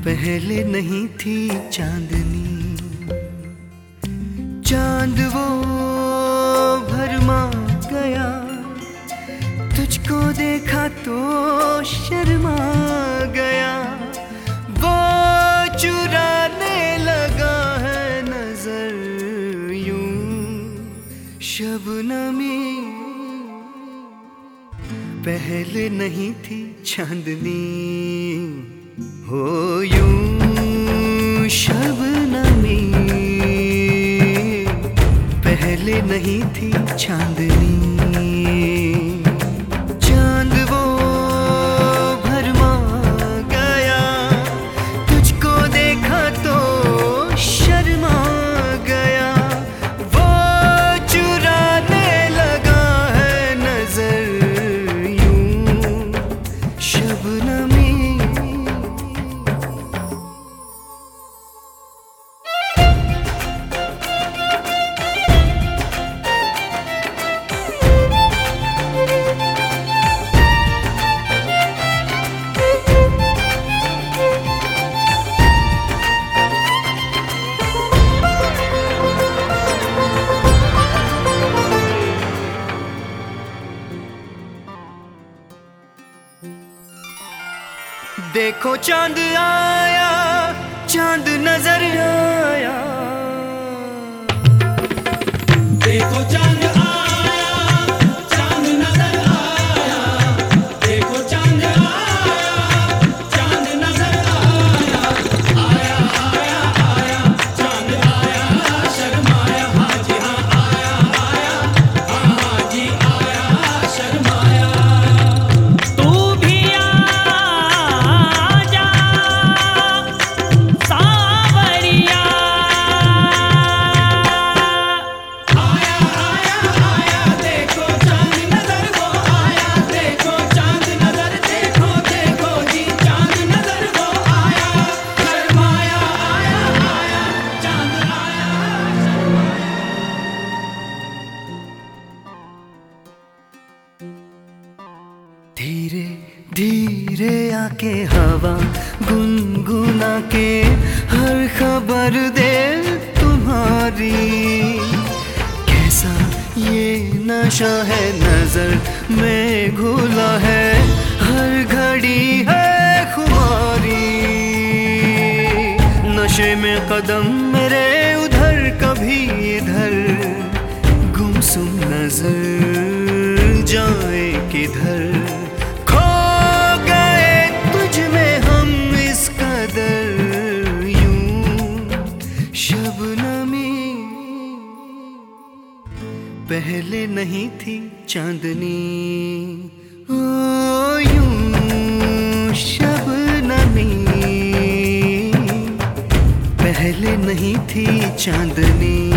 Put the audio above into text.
पहले नहीं थी चांदनी, चांद वो भरमा गया, तुझको देखा तो शर्मा गया। वो चुराने लगा है नजर यूं शबनमी, पहले नहीं थी चांदनी हो यूं शबनमी, पहले नहीं थी चांदनी। चांद वो भरमा गया, तुझको देखा तो शर्मा गया। वो चुराने लगा है नजर यूं शबनमी। देखो चांद आया, चांद नजर आया। देखो चांद आया, चांद नजर आया। देखो चांद आया, चांद नजर आया। आया आया आया चांद आया, शर्माया हाजी हाँ आया आया, हाँ हाजी आया शर्माया। तू भी धीरे धीरे आके हवा गुनगुना के हर खबर दे तुम्हारी। कैसा ये नशा है नजर में घुला है, हर घड़ी है खुमारी। नशे में कदम मेरे उधर कभी इधर, गुमसुम नजर जाए किधर। खो गए तुझ में हम इस कदर यूं शबनमी, पहले नहीं थी चांदनी ओ यूं शबनमी, पहले नहीं थी चांदनी।